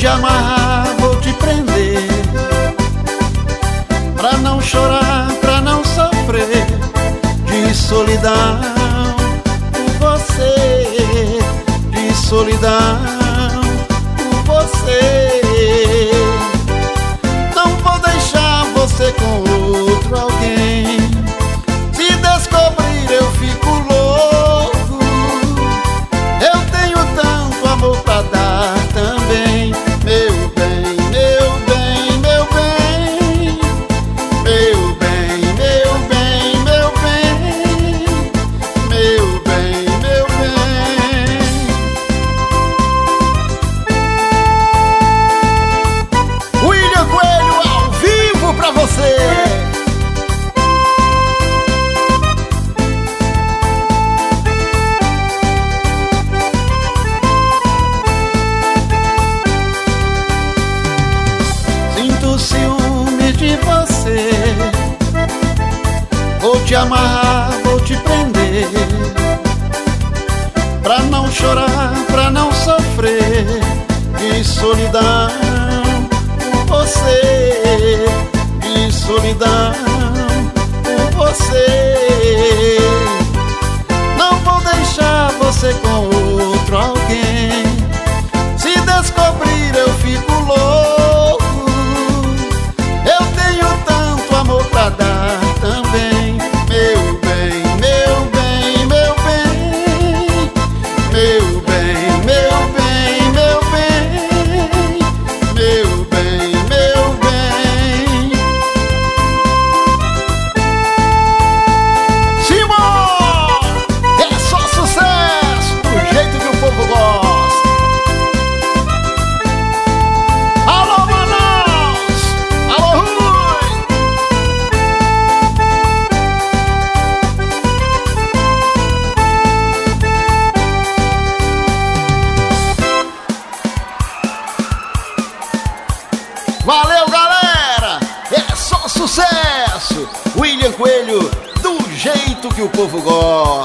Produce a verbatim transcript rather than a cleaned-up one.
amarrar, vou te prender, pra não chorar, pra não sofrer de solidão por você, de solidão por você. Não vou deixar você com outro alguém, se descobrir eu fico louco. Eu tenho tanto amor pra dar também, meu bem, meu bem, meu bem, meu bem, meu bem, meu bem, meu bem, meu bem. William Coelho ao vivo pra você. Sinto ciúme de você, vou te amarrar, vou te prender, pra não chorar, pra não sofrer de solidão por você, de solidão por você. Não vou deixar você com outro alguém, se descobrir eu fico louco. Eu tenho tanto amor pra dar também, meu bem, meu bem, meu bem, meu bem, meu bem, meu bem, meu bem, meu bem. Simão, é só sucesso, do jeito que o povo gosta. Alô, Manaus! Alô, Rui! Valeu, galera! É só sucesso! William Coelho, do jeito que o povo gosta.